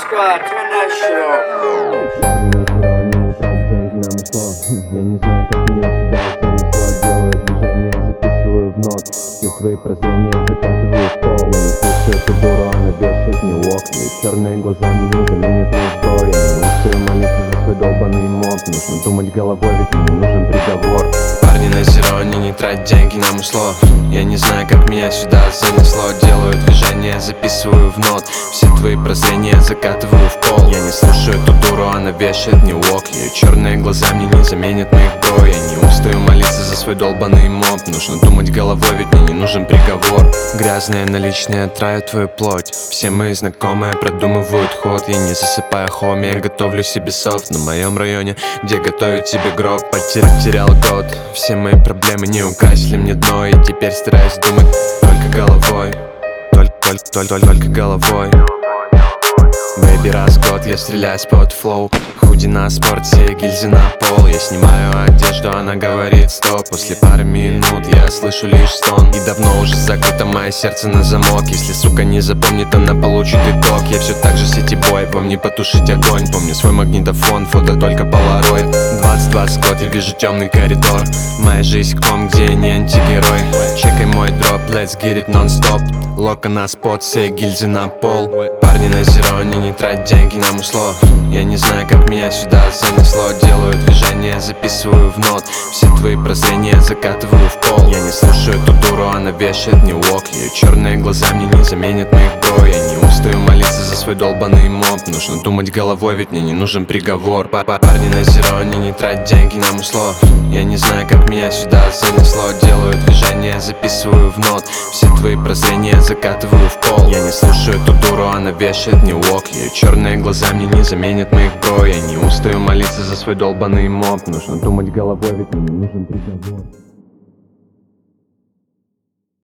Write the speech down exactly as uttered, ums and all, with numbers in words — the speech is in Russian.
Squad, turn that shit up. Я не знаю, как меня сюда занесло. Делаю движение, записываю в нот. Все твои прозрения закатываю в пол. Я не слышу эту дуру, она вешает мне окна. И черные глаза мне заменят мой сброй. Я не устаю молиться за свой долбанный моб. Нужно думать головой, ведь мне нужен приговор. Парни на зероне, не трать деньги на мусло. Я не знаю, как меня сюда занесло. Делаю движение, записываю в нот. Все твои прозрения закатываю в пол. Я не слушаю эту дуру, она вешает мне ок. Ее черные глаза мне не заменят моих бро. Я не устаю молиться за свой долбанный моб. Нужно думать головой, ведь мне не нужен приговор. Грязные наличные травят твою плоть. Все мои знакомые продумывают ход. Я не засыпаю хоми, я готовлю себе софт. На моем районе, где готовят тебе гроб. Потерял год. Все мои проблемы не украсили мне дно. И теперь стараюсь думать только головой. Только, только, только, только головой. Бэйби, раз в год я стреляюсь под флоу. Худи на спорт, все гильзы на пол. Я снимаю одежду, она говорит стоп. После пары минут я слышу лишь стон. И давно уже закрыто мое сердце на замок. Если сука не запомнит, она получит итог. Я все так же сетибой, помни потушить огонь. Помни свой магнитофон, фото только полароид. Двадцать двадцать год, я вижу темный коридор. Моя жизнь ком, где я не антигерой. Чекай мой дроп, let's get it non-stop. Лока на спот, все гильзы на пол. Парни на зероне, не трать деньги на мусло. Я не знаю, как меня сюда занесло. Делаю движение, записываю в нот. Все твои прозрения закатываю в пол. Я не слушаю эту дуру, она вешает мне ок. Ее черные глаза мне не заменят моих бро. Я не устаю молиться за свой долбанный моб. Нужно думать головой, ведь мне не нужен приговор. Парни на зероне, не трать деньги на мусло. Я не знаю, как меня сюда занесло. Делаю движение, записываю в нот. Все твои прозрения закатываю в пол. Я не слушаю эту дуру, она вешает мне ок. Ее черные глаза мне не заменят моих бро. Я не устаю молиться за свой долбанный моб. Нужно думать головой, ведь мне не нужен приговор.